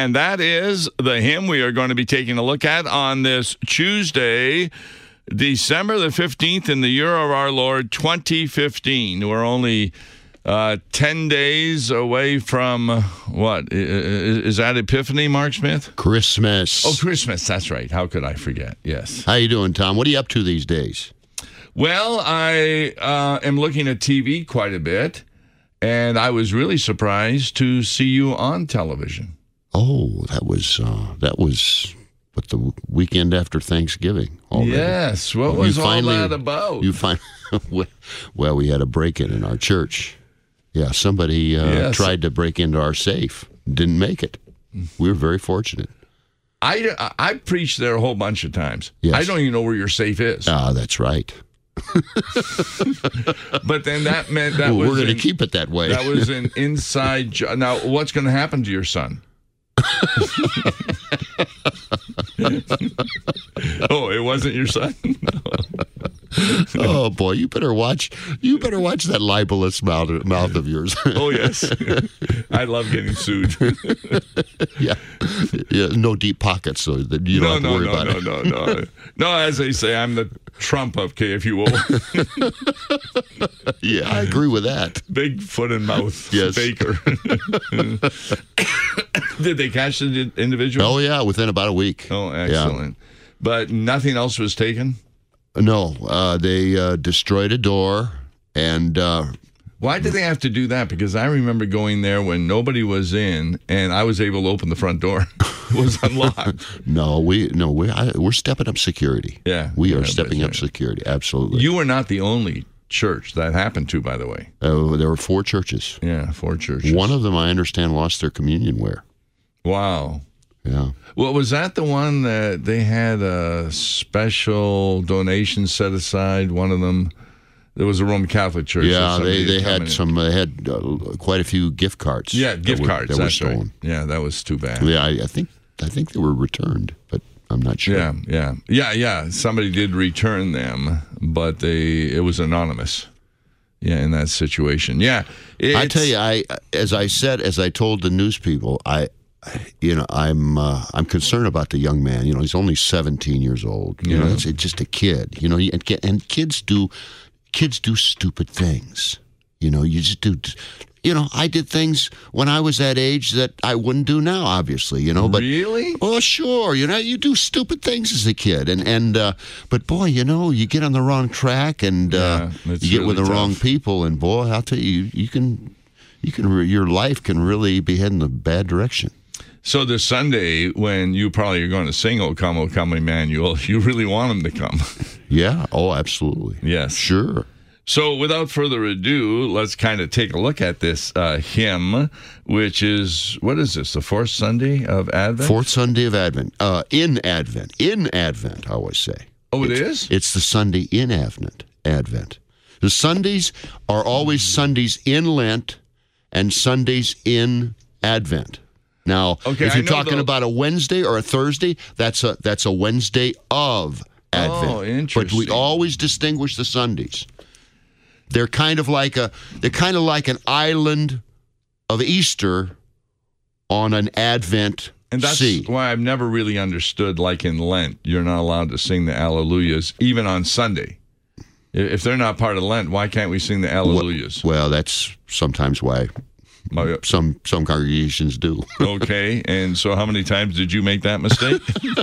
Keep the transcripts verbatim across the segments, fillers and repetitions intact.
And that is the hymn we are going to be taking a look at on this Tuesday, December the fifteenth, in the year of our Lord, twenty fifteen. We're only uh, ten days away from, what, is, is that Epiphany, Mark Smith? Christmas. Oh, Christmas, that's right. How could I forget? Yes. How you doing, Tom? What are you up to these days? Well, I uh, am looking at T V quite a bit, and I was really surprised to see you on television. Oh, that was, uh, that was... But the weekend after Thanksgiving already. Yes. What was you all finally, that about? You find, well, we had a break-in in our church. Yeah, somebody uh, yes. tried to break into our safe. Didn't make it. We were very fortunate. I, I preached there a whole bunch of times. Yes. I don't even know where your safe is. Ah, uh, that's right. But then that meant that well, was we're going to in, keep it that way. That was an inside job. Now, what's going to happen to your son? Oh, it wasn't your son? Oh boy, you better watch you better watch that libelous mouth, mouth of yours. Oh yes. I love getting sued. yeah. Yeah, no deep pockets, so that you don't no, have to no, worry no, about no, it. No, no, no. No, as they say, I'm the Trump of K F U O. Yeah, I agree with that. Big foot and mouth yes. baker. Did they catch the individual? Oh yeah, within about a week. Oh, excellent. Yeah. But nothing else was taken? No, uh, they uh, destroyed a door, and uh, why did they have to do that? Because I remember going there when nobody was in, and I was able to open the front door. It was unlocked. no, we no we I, we're stepping up security. Yeah, we are yeah, stepping up security. Absolutely. You were not the only church that happened to, by the way. Uh, there were four churches. Yeah, four churches. One of them, I understand, lost their communion ware. Wow. Yeah. Well, was that the one that they had a special donation set aside? One of them, there was a Roman Catholic church. Yeah, they, they had in. some. They had uh, quite a few gift cards. Yeah, gift that were, cards. That that's were stolen. Right. Yeah, that was too bad. Yeah, I, I think I think they were returned, but I'm not sure. Yeah, yeah, yeah, yeah. Somebody did return them, but they it was anonymous. Yeah, in that situation. Yeah, I tell you, I as I said, as I told the news people, I. You know, I'm uh, I'm concerned about the young man. You know, he's only seventeen years old. You yeah. know, it's just a kid. You know, and, and kids do kids do stupid things. You know, you just do. You know, I did things when I was that age that I wouldn't do now. Obviously, you know, but really, well, sure. You know, you do stupid things as a kid, and and uh, but boy, you know, you get on the wrong track, and uh, yeah, you get really with the tough. wrong people, and boy, I'll tell you, you can you can your life can really be heading in a bad direction. So this Sunday, when you probably are going to sing "O Come, O Come, Emmanuel," you really want him to come. Yeah. Oh, absolutely. Yes. Sure. So without further ado, let's kind of take a look at this uh, hymn, which is, what is this, the fourth Sunday of Advent? Fourth Sunday of Advent. Uh, in Advent. In Advent, I always say. Oh, it it's, is? It's the Sunday in Advent. Advent. The Sundays are always Sundays in Lent and Sundays in Advent. Now, okay, if you're talking the... about a Wednesday or a Thursday, that's a that's a Wednesday of Advent. Oh, interesting. But we always distinguish the Sundays. They're kind of like a they're kind of like an island of Easter on an Advent and that's sea. Why I've never really understood, like in Lent, you're not allowed to sing the Alleluias even on Sunday. If they're not part of Lent, why can't we sing the Alleluias? Well, well that's sometimes why. Some some congregations do. Okay, and so how many times did you make that mistake?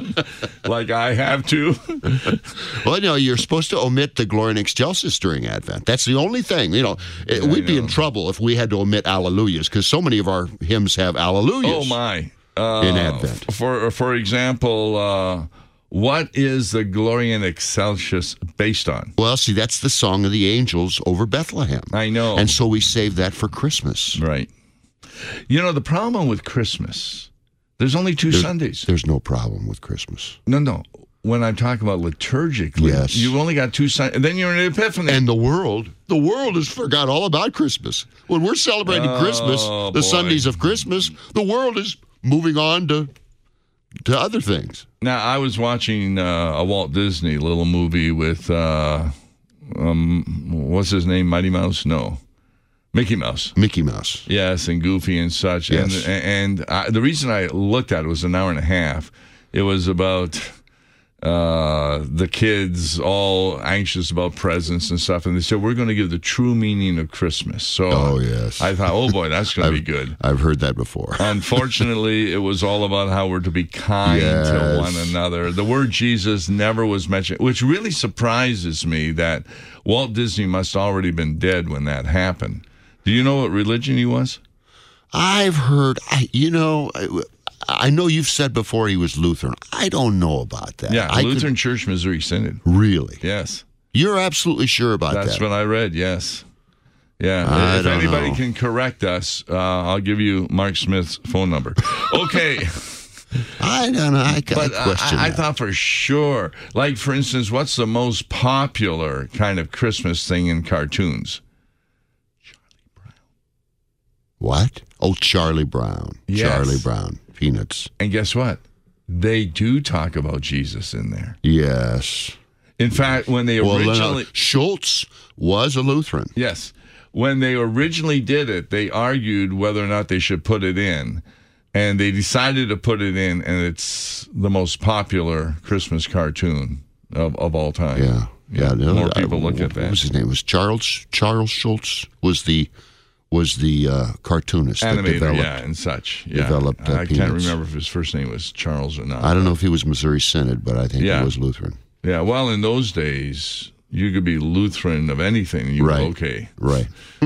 Like I have to? Well, no, you're supposed to omit the Gloria in Excelsis during Advent. That's the only thing. You know, yeah, we'd be in trouble if we had to omit Alleluias, because so many of our hymns have Alleluias. Oh, my. Uh, in Advent. For, for example, uh, what is the Gloria in Excelsis based on? Well, see, that's the song of the angels over Bethlehem. I know. And so we save that for Christmas. Right. You know, the problem with Christmas, there's only two there's, Sundays. There's no problem with Christmas. No, no. When I'm talking about liturgically, yes. you've only got two Sundays. And then you're in Epiphany. And the world, the world has forgot all about Christmas. When we're celebrating oh, Christmas, the boy. Sundays of Christmas, the world is moving on to to other things. Now, I was watching uh, a Walt Disney little movie with, uh, um, what's his name, Mighty Mouse? No. Mickey Mouse. Mickey Mouse. Yes, and Goofy and such. Yes. And, and I, the reason I looked at it was an hour and a half. It was about uh, the kids all anxious about presents and stuff. And they said, we're going to give the true meaning of Christmas. So Oh, yes. I thought, oh, boy, that's going to be I've- good. I've heard that before. Unfortunately, it was all about how we're to be kind Yes. to one another. The word Jesus never was mentioned, which really surprises me that Walt Disney must already been dead when that happened. Do you know what religion he was? I've heard, I, you know, I, I know you've said before he was Lutheran. I don't know about that. Yeah, I Lutheran Church, Missouri Synod. Could, really? Yes. You're absolutely sure about That's that? what I read, yes. Yeah, I if don't anybody know. can correct us, uh, I'll give you Mark Smith's phone number. Okay. I don't know. I, But I uh, question I, I that. thought for sure, like, for instance, what's the most popular kind of Christmas thing in cartoons? What? Oh, Charlie Brown. Yes. Charlie Brown. Peanuts. And guess what? They do talk about Jesus in there. Yes. In fact, when they Well, originally... then, uh, Schultz was a Lutheran. Yes. When they originally did it, they argued whether or not they should put it in. And they decided to put it in, and it's the most popular Christmas cartoon of, of all time. Yeah. Yeah. no, More I- people look at What that. was his name? It was Charles Charles Schultz was the was the uh, cartoonist that Animator, developed. yeah, and such. Yeah. developed, uh, I can't Peanuts. remember if his first name was Charles or not. I don't know if he was Missouri Synod, but I think Yeah. he was Lutheran. Yeah, well, in those days, you could be Lutheran of anything, and you Right. were okay. Right.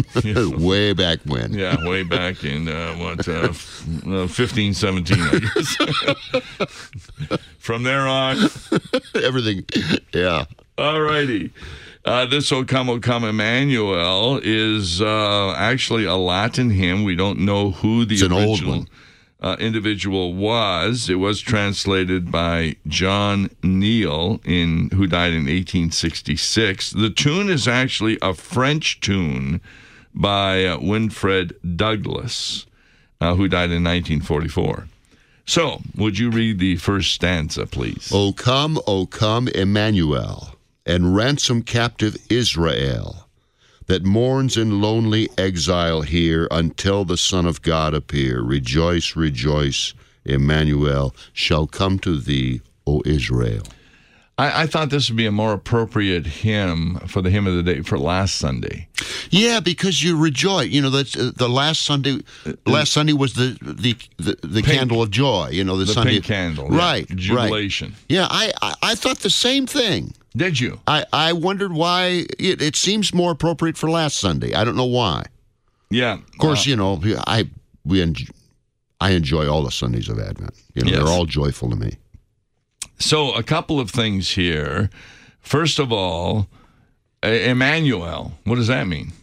Way back when. Yeah, way back in, uh, what, uh, f- uh, fifteen seventeen, I guess. From there on, Everything. Yeah. all righty. Uh, this O Come, O Come Emmanuel is uh, actually a Latin hymn. We don't know who the It's an old original one. uh, individual was. It was translated by John Neal, in who died in eighteen sixty-six. The tune is actually a French tune by uh, Winfred Douglas, uh, who died in nineteen forty-four. So, would you read the first stanza, please? O come, O come, Emmanuel, and ransom captive Israel, that mourns in lonely exile here until the Son of God appear. Rejoice, rejoice, Emmanuel shall come to thee, O Israel. I, I thought this would be a more appropriate hymn for the hymn of the day for last Sunday. Yeah, because you rejoice. You know, that's uh, the last Sunday. Last Sunday was the the the, the Pink. candle of joy. You know, the, The Sunday pink candle. yeah. Right, right. Jubilation. Yeah, I, I I thought the same thing. Did you? I, I wondered why it, it seems more appropriate for last Sunday. I don't know why. Yeah. Of course, you know, I we enjoy, I enjoy all the Sundays of Advent. You know, Yes. they're all joyful to me. So, a couple of things here. First of all, E- Emmanuel. What does that mean?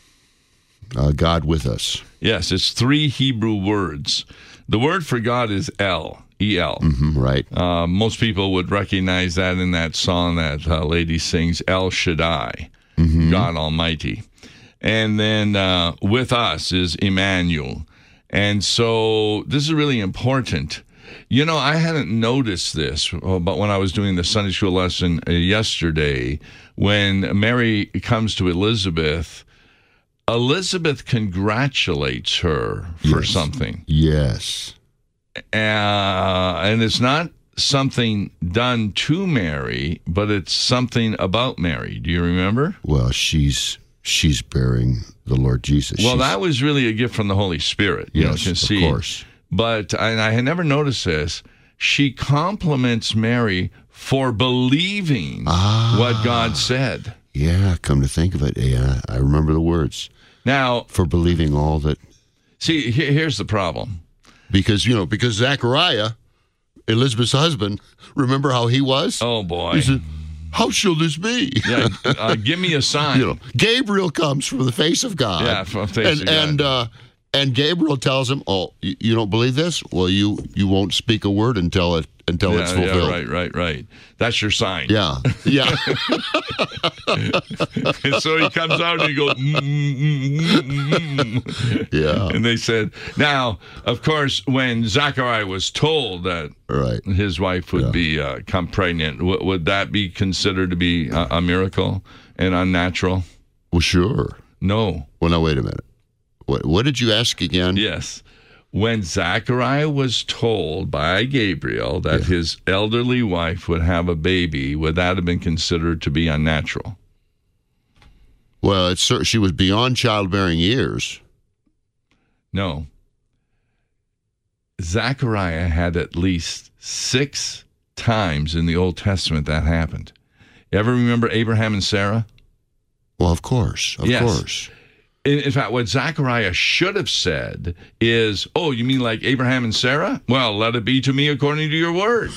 Uh, God with us. Yes, it's three Hebrew words. The word for God is El, E L. Hmm, right. Uh, most people would recognize that in that song that uh, lady sings, El Shaddai, God Almighty. And then uh, with us is Emmanuel. And so this is really important. You know, I hadn't noticed this, uh, but when I was doing the Sunday school lesson uh, yesterday, when Mary comes to Elizabeth, Elizabeth congratulates her for Yes. something. Yes. Uh, and it's not something done to Mary, but it's something about Mary. Do you remember? Well, she's she's bearing the Lord Jesus. Well, She's- that was really a gift from the Holy Spirit. You know, yes, to see. of course. But and I had never noticed this. She compliments Mary for believing Ah. what God said. Yeah, come to think of it, yeah, I remember the words. Now, For believing all that, see, he- here's the problem. because you know, because Zachariah, Elizabeth's husband, remember how he was? Oh boy. He said, "How shall this be?" Yeah, uh, give me a sign. You know, Gabriel comes from the face of God. Yeah, from the face and, of God. And uh, and Gabriel tells him, "Oh, you, you don't believe this? Well, you you won't speak a word until it until yeah, it's fulfilled." yeah, right, right, right. That's your sign. Yeah, yeah. And so he comes out and he goes, mm, mm, mm, mm, mm. Yeah. And they said, now, of course, when Zachariah was told that Right. his wife would Yeah. be uh, come pregnant, w- would that be considered to be a, a miracle and unnatural? Well, sure. No. Well, now wait a minute. What, what did you ask again? Yes. When Zachariah was told by Gabriel that Yeah. his elderly wife would have a baby, would that have been considered to be unnatural? Well, it's, cer- she was beyond childbearing years. No. Zechariah had at least six times in the Old Testament that happened. Ever remember Abraham and Sarah? Well, of course, of Yes. course. In, in fact, what Zechariah should have said is, oh, you mean like Abraham and Sarah? Well, let it be to me according to your word.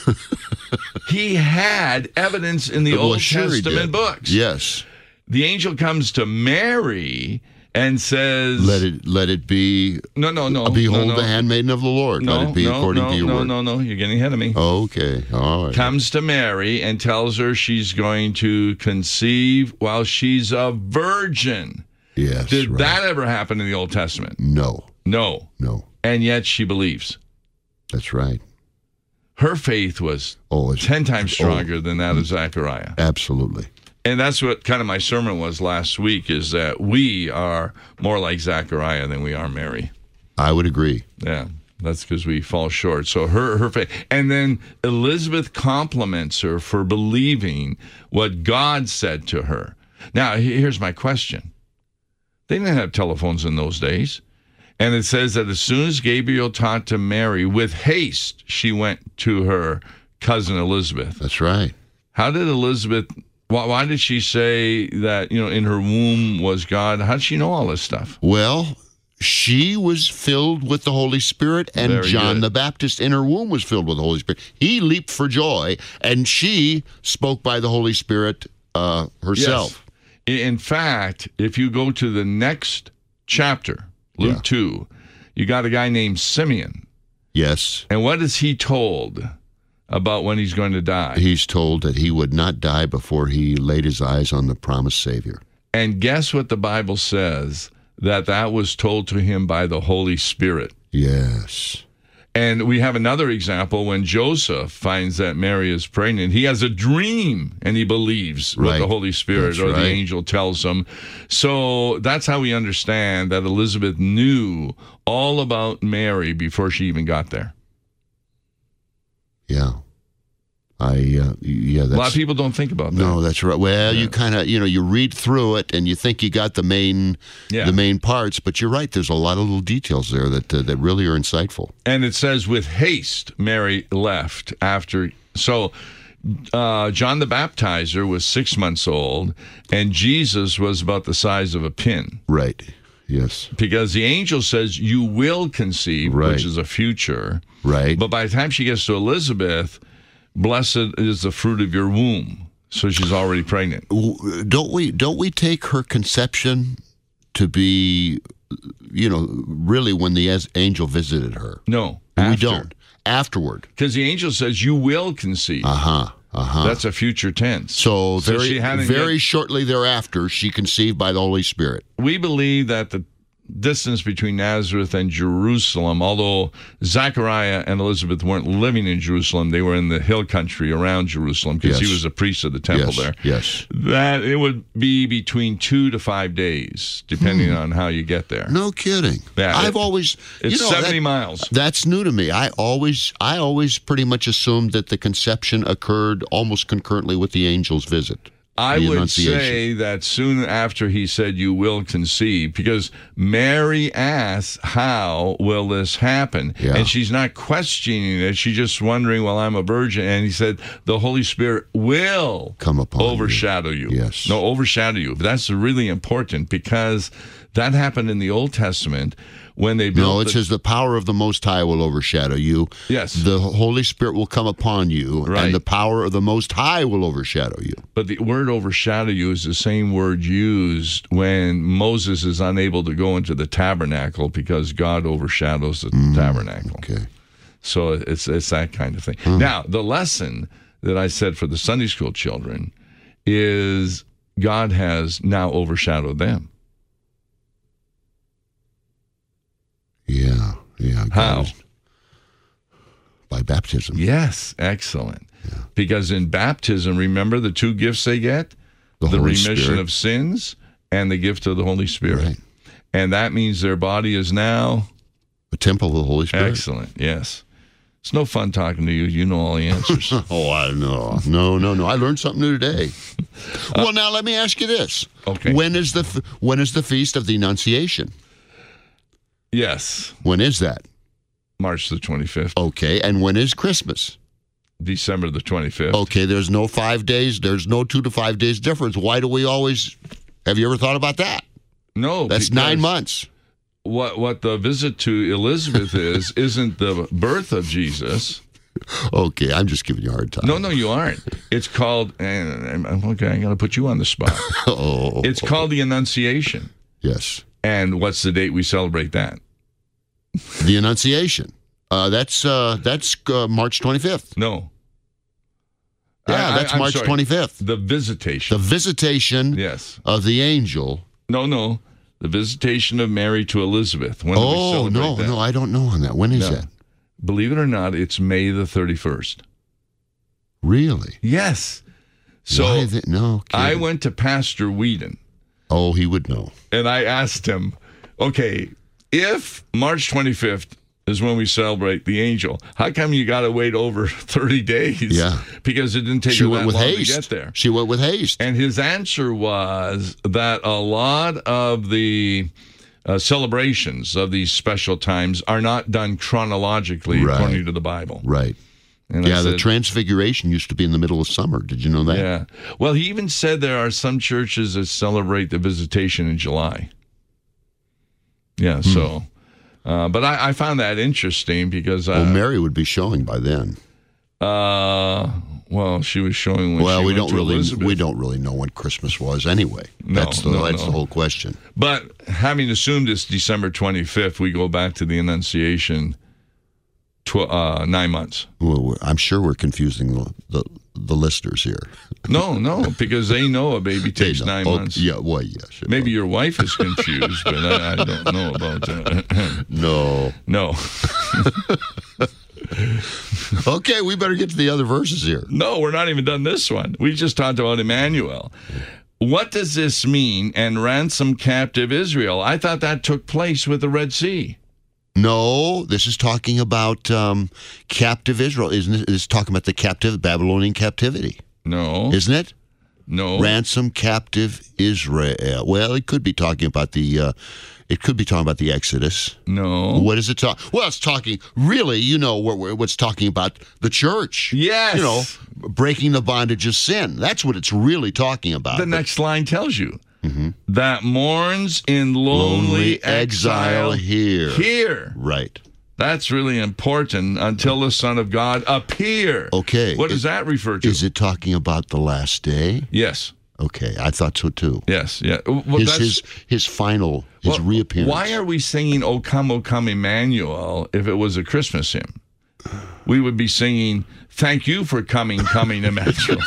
He had evidence in the Well, Old sure he Testament did. books. Yes. The angel comes to Mary and says, Let it let it be. no, no, no. Behold no, no. the handmaiden of the Lord. No, let it be no, according no, to your no, word. no, no, you're getting ahead of me. Okay. All right. Comes to Mary and tells her she's going to conceive while she's a virgin. Yes. Did right. that ever happen in the Old Testament? No. No. No. And yet she believes. That's right. Her faith was Oh, it's ten times stronger than that of Zechariah. absolutely. And that's what kind of my sermon was last week, is that we are more like Zechariah than we are Mary. I would agree. Yeah, that's because we fall short. So her her faith. And then Elizabeth compliments her for believing what God said to her. Now, he- here's my question. They didn't have telephones in those days. And it says that as soon as Gabriel talked to Mary, with haste, she went to her cousin Elizabeth. That's right. How did Elizabeth, why, why did she say that, you know, in her womb was God? How did she know all this stuff? Well, she was filled with the Holy Spirit, and Very John good. the Baptist in her womb was filled with the Holy Spirit. He leaped for joy, and she spoke by the Holy Spirit uh, herself. Yes. In fact, if you go to the next chapter, Luke Yeah. two, you got a guy named Simeon. Yes. And what is he told about when he's going to die? He's told that he would not die before he laid his eyes on the promised Savior. And guess what the Bible says? That that was told to him by the Holy Spirit. Yes. And we have another example when Joseph finds that Mary is pregnant. He has a dream and he believes what Right. the Holy Spirit That's or the right. angel tells him. So that's how we understand that Elizabeth knew all about Mary before she even got there. Yeah. I, uh, yeah, that's. A lot of people don't think about that. No, that's right. Well, Yeah. you kind of, you know, you read through it and you think you got the main, Yeah. the main parts, but you're right. There's a lot of little details there that uh, that really are insightful. And it says, with haste, Mary left after. So uh, John the Baptizer was six months old, and Jesus was about the size of a pin. Right. Yes. Because the angel says, you will conceive, Right. which is a future. Right. But by the time she gets to Elizabeth, blessed is the fruit of your womb. So she's already pregnant. W- Don't we? Don't we take her conception to be, you know, really when the as- angel visited her? No. We don't. Afterward. Because the angel says, you will conceive. Uh huh. Uh huh. That's a future tense. So So very, she hadn't very yet- shortly thereafter, she conceived by the Holy Spirit. We believe that the distance between Nazareth and Jerusalem, although Zechariah and Elizabeth weren't living in Jerusalem, they were in the hill country around Jerusalem because Yes. he was a priest of the temple yes. there. Yes. That it would be between two to five days, depending on how you get there. No kidding. Yeah, I've it- always. It's you know, seventy that- miles. That's new to me. I always, I always pretty much assumed that the conception occurred almost concurrently with the angel's visit. I the would Annunciation. say that soon after he said, you will conceive, because Mary asks, how will this happen? Yeah. And she's not questioning it. She's just wondering, well, I'm a virgin. And he said, the Holy Spirit will Come upon you. overshadow you. Yes. No, overshadow you. That's really important because that happened in the Old Testament when they built No, it the- says the power of the Most High will overshadow you. Yes. The Holy Spirit will come upon you, Right. and the power of the Most High will overshadow you. But the word overshadow you is the same word used when Moses is unable to go into the tabernacle because God overshadows the tabernacle. Okay. So it's it's that kind of thing. Now, the lesson that I said for the Sunday school children is God has now overshadowed them. Yeah. Yeah. God How? is- By baptism. Yes, excellent. Because in baptism, remember the two gifts they get? The The Holy remission Spirit. of sins and the gift of the Holy Spirit. Right. And that means their body is now The temple of the Holy Spirit. excellent. Yes. It's no fun talking to you. You know all the answers. Oh, I know. No, no, no. I learned something new today. Well, now let me ask you this. Okay. When is the f- when is the feast of the Annunciation? Yes. When is that? March the twenty-fifth. Okay. And when is Christmas? December the twenty-fifth. Okay. There's no five days. There's no two to five days difference. Why do we always? Have you ever thought about that? No. That's nine months. What what the visit to Elizabeth is isn't the birth of Jesus. Okay, I'm just giving you a hard time. No, no, you aren't. It's called. And okay, I'm going to put you on the spot. Oh, It's called the Annunciation. yes, And what's the date we celebrate that? the Annunciation. Uh, that's uh, that's uh, March twenty-fifth. No. Yeah, I- I- that's I'm March sorry. twenty-fifth. The visitation. The visitation yes. of the angel. No, no. The visitation of Mary to Elizabeth. When do we Oh celebrate no, that? no, I don't know on that. When is No. that? Believe it or not, it's May the thirty-first. Really? Yes. So Why the, no. I kidding. went to Pastor Whedon. Oh, he would know. And I asked him, okay, if March twenty-fifth is when we celebrate the angel, how come you got to wait over thirty days? Yeah. Because it didn't take She her went that with long haste. to get there. She went with haste. And his answer was that a lot of the uh, celebrations of these special times are not done chronologically Right. according to the Bible. Right. And I Yeah, the said, Transfiguration used to be in the middle of summer. Did you know that? yeah. Well, he even said there are some churches that celebrate the visitation in July. Yeah, Hmm. so, uh, but I, I found that interesting because, uh, Well, Mary would be showing by then. uh, well, she was showing when Well, she we went don't to really Elizabeth. we don't really know when Christmas was anyway. No, that's the no, that's no. the whole question. But having assumed it's December twenty-fifth, we go back to the Annunciation, tw- uh, nine months. Well, we're, I'm sure we're confusing the, the the listeners here. No, no, because they know a baby They takes know. nine Oh, months. Yeah, well, yeah, sure. Maybe your wife is confused, but I, I don't know about that. No. No. Okay, we better get to the other verses here. No, we're not even done this one. We just talked about Emmanuel. What does this mean, and ransom captive Israel? I thought that took place with the Red Sea. No, this is talking about um, captive Israel, isn't it? It's talking about the captive Babylonian captivity, No. isn't it? No. Ransom captive Israel. Well, it could be talking about the. Uh, it could be talking about the Exodus. No. What is it talking? Well, it's talking really. You know what? What's talking about the church? Yes. You know, breaking the bondage of sin. That's what it's really talking about. The next line tells you. That mourns in lonely, Lonely exile, exile here. Here. Right. That's really important until the Son of God appear. Okay. What does Is- that refer to? Is it talking about the last day? Yes. Okay, I thought so too. Yes. Yeah. Well, his, that's, his his final his well, reappearance. Why are we singing "O Come, O Come, Emmanuel" if it was a Christmas hymn? We would be singing "Thank you for coming, coming, Emmanuel."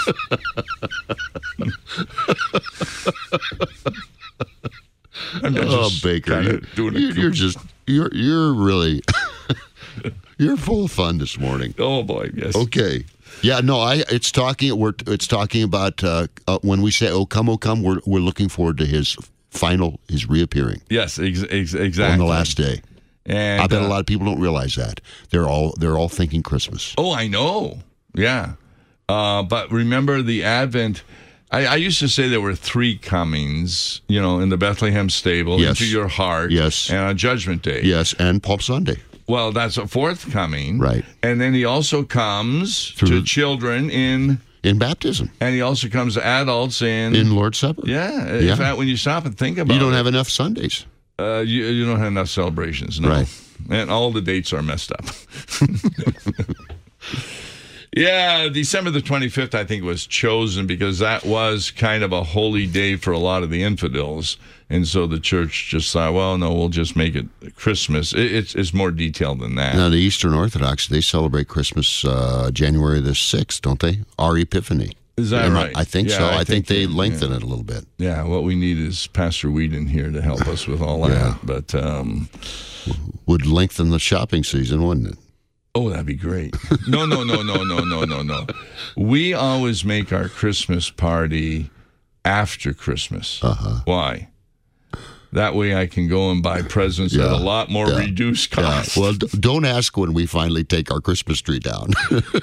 I'm Oh, just Baker, kinda you, doing a you, you're goof. just you're you're really you're full of fun this morning. Oh boy, yes. Okay, yeah, no, I it's talking we're it's talking about uh, uh, when we say "Oh come, oh come," we're we're looking forward to his final his reappearing Yes, ex- ex- exactly. on the last day. And I bet uh, a lot of people don't realize that. They're all they're all thinking Christmas. Oh, I know. Yeah. Uh, but remember the Advent. I, I used to say there were three comings, you know, in the Bethlehem stable, Yes. into your heart, Yes. and on Judgment Day. Yes, and Palm Sunday. Well, that's a fourth coming. Right. And then he also comes Through to the- children in, In baptism, and he also comes to adults in. in Lord's Supper. yeah. Yeah. In fact, when you stop and think about You don't it, have enough Sundays. uh, you, you don't have enough celebrations. No. Right. And all the dates are messed up. Yeah, December the twenty-fifth, I think, was chosen because that was kind of a holy day for a lot of the infidels. And so the church just thought, well, no, we'll just make it Christmas. It, it's, it's more detailed than that. Now, the Eastern Orthodox, they celebrate Christmas uh, January the sixth, don't they? Our Epiphany. Is that Am I- right? I think Yeah, so. I I, think, think they that- lengthen it a little bit. Yeah, what we need is Pastor Whedon here to help us with all that. Yeah. But, um, Would lengthen the shopping season, wouldn't it? oh, that'd be great. No, no, no, no, no, no, no, no. We always make our Christmas party after Christmas. Uh-huh. Why? That way I can go and buy presents Yeah. at a lot more Yeah. reduced Yeah. cost. Well, d- don't ask when we finally take our Christmas tree down.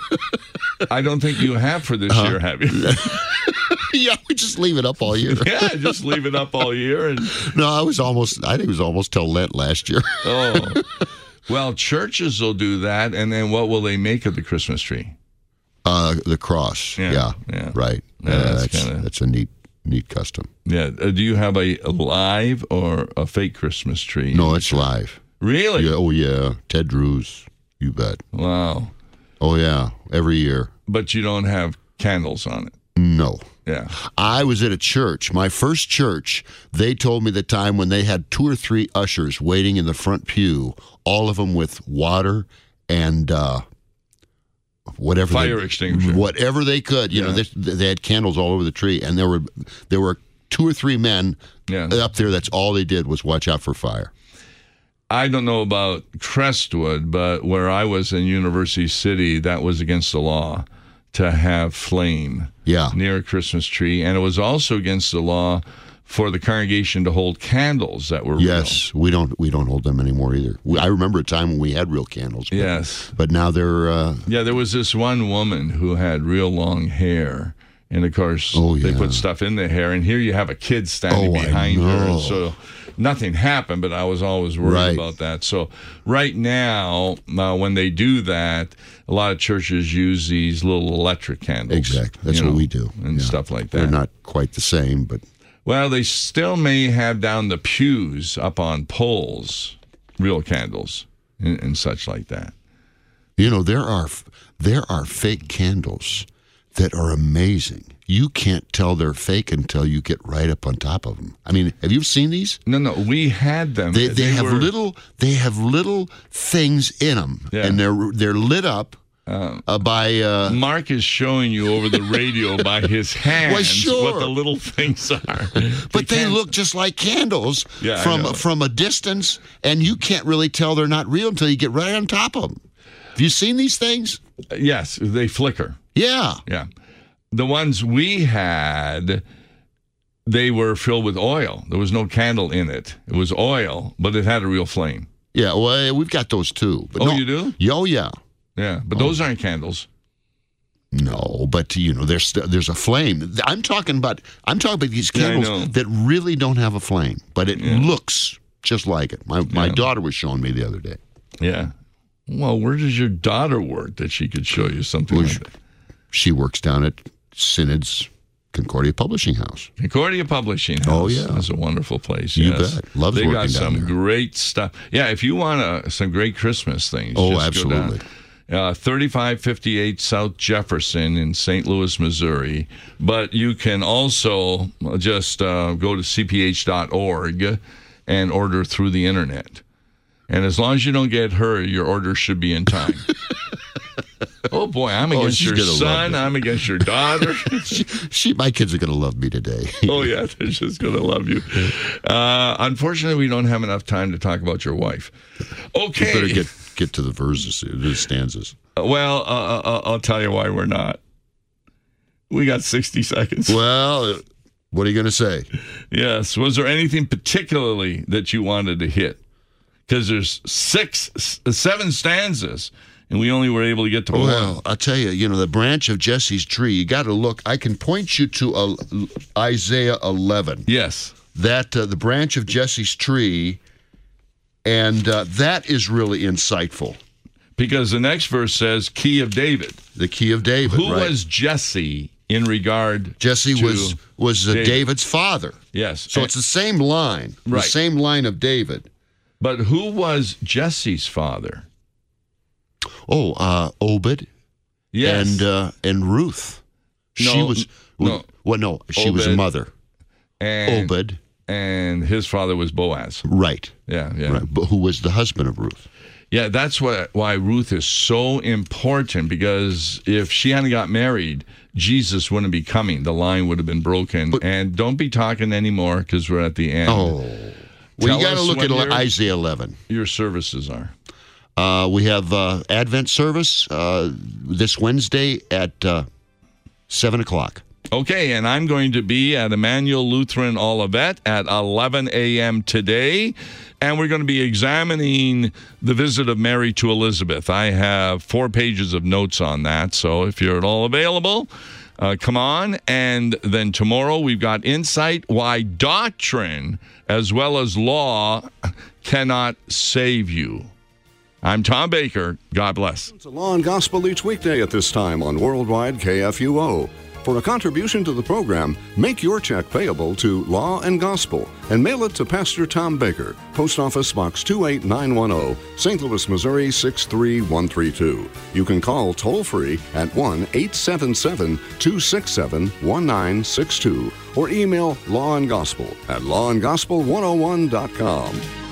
I don't think you have for this year, have you? Yeah, we just leave it up all year. Yeah, just leave it up all year. And No, I was almost. I think it was almost till Lent last year. oh, well, churches will do that, and then what will they make of the Christmas tree? Uh, the cross. Yeah, Yeah. yeah. Right. Yeah, Uh, that's that's kinda- that's a neat neat custom. Yeah. Uh, do you have a, a live or a fake Christmas tree? No, it's live. Really? Yeah, oh yeah, Ted Drews. You bet. Wow. Oh yeah, every year. But you don't have candles on it. No. Yeah. I was at a church, my first church. They told me the time when they had two or three ushers waiting in the front pew, all of them with water and uh, whatever Fire they, extinguisher. whatever they could. You Yeah. know, they, they had candles all over the tree, and there were there were two or three men Yeah. up there. That's all they did was watch out for fire. I don't know about Crestwood, but where I was in University City, that was against the law to have flame Yeah. near a Christmas tree. And it was also against the law for the congregation to hold candles that were real. Yes, we don't we don't hold them anymore either. We, I remember a time when we had real candles. But, Yes. but now they're uh, Yeah, there was this one woman who had real long hair. And of course, Oh, they yeah. put stuff in the hair. And here you have a kid standing Oh, I behind her. know. And so nothing happened, but I was always worried Right. about that. So right now, uh, when they do that, a lot of churches use these little electric candles. exactly that's you what know, we do And Yeah. stuff like that. They're not quite the same, but Well, they still may have down the pews up on poles, real candles and, and such like that. you know there are there are fake candles that are amazing. You can't tell they're fake until you get right up on top of them. I mean, have you seen these? No, no, we had them. They they, have were- little they have little things in them, Yeah. and they're they're lit up uh, by. Uh, Mark is showing you over the radio by his hands Well, sure. what the little things are. But they can't- look just like candles Yeah, I from know. from a distance, and you can't really tell they're not real until you get right on top of them. Have you seen these things? Yes, they flicker. Yeah. Yeah. The ones we had, they were filled with oil. There was no candle in it. It was oil, but it had a real flame. Yeah, well, we've got those too. But Oh, no, you do? Oh, yeah. Yeah, but those aren't candles. No, but you know, there's there's a flame. I'm talking about I'm talking about these Yeah, I candles know. that really don't have a flame, but it looks just like it. My my Yeah. daughter was showing me the other day. Yeah. Well, where does your daughter work that she could show you something Well, like that? She works down at Synod's Concordia Publishing House. Concordia Publishing House. Oh, yeah. That's a wonderful place. You yes. bet. Loves They working got down some there. great stuff. Yeah, if you want uh, some great Christmas things, Oh, just go down. absolutely. Uh, thirty-five fifty-eight South Jefferson in Saint Louis, Missouri. But you can also just uh, go to c p h dot org and order through the internet. And as long as you don't get her, your order should be in time. Oh, boy, I'm Oh, against she's your gonna love son. it. I'm against your daughter. She, she my kids are going to love me today. Oh, yeah, they're just going to love you. Uh, unfortunately, we don't have enough time to talk about your wife. Okay. You better get get to the verses, the stanzas. Well, uh, uh, I'll tell you why we're not. We got sixty seconds. Well, what are you going to say? Yes. Was there anything particularly that you wanted to hit? Because there's six, s- seven stanzas, and we only were able to get to one. Well, I'll tell you, you know, the branch of Jesse's tree, you got to look. I can point you to uh, Isaiah eleven. Yes. That uh, the branch of Jesse's tree, and uh, that is really insightful. Because the next verse says, Key of David. The key of David. Who right? was Jesse in regard Jesse to was was uh, David. David's father. Yes. So And- it's the same line, Right. the same line of David. But who was Jesse's father? Oh, uh, Obed Yes. and uh, and Ruth. She No, was no. well, no, she was a Obed. mother. and, Obed, and his father was Boaz. right, Yeah, yeah. right, but who was the husband of Ruth? Yeah, that's what, why Ruth is so important, because if she hadn't got married, Jesus wouldn't be coming. The line would have been broken. And don't be talking anymore, because we're at the end. Oh, well, Tell you got to us look when at your- Isaiah eleven. Your services are. Uh, we have uh, Advent service uh, this Wednesday at uh, seven o'clock. Okay, and I'm going to be at Emmanuel Lutheran Olivet at eleven a.m. today, and we're going to be examining the visit of Mary to Elizabeth. I have four pages of notes on that, so if you're at all available, uh, come on. And then tomorrow we've got Insight, Why Doctrine as well as Law Cannot Save You. I'm Tom Baker. God bless. It's a Law and Gospel each weekday at this time on Worldwide K F U O. For a contribution to the program, make your check payable to Law and Gospel and mail it to Pastor Tom Baker, Post Office Box two eight nine one zero, Saint Louis, Missouri six three one three two. You can call toll-free at one eight seven seven, two six seven, one nine six two or email Law and Gospel at law and gospel one oh one dot com.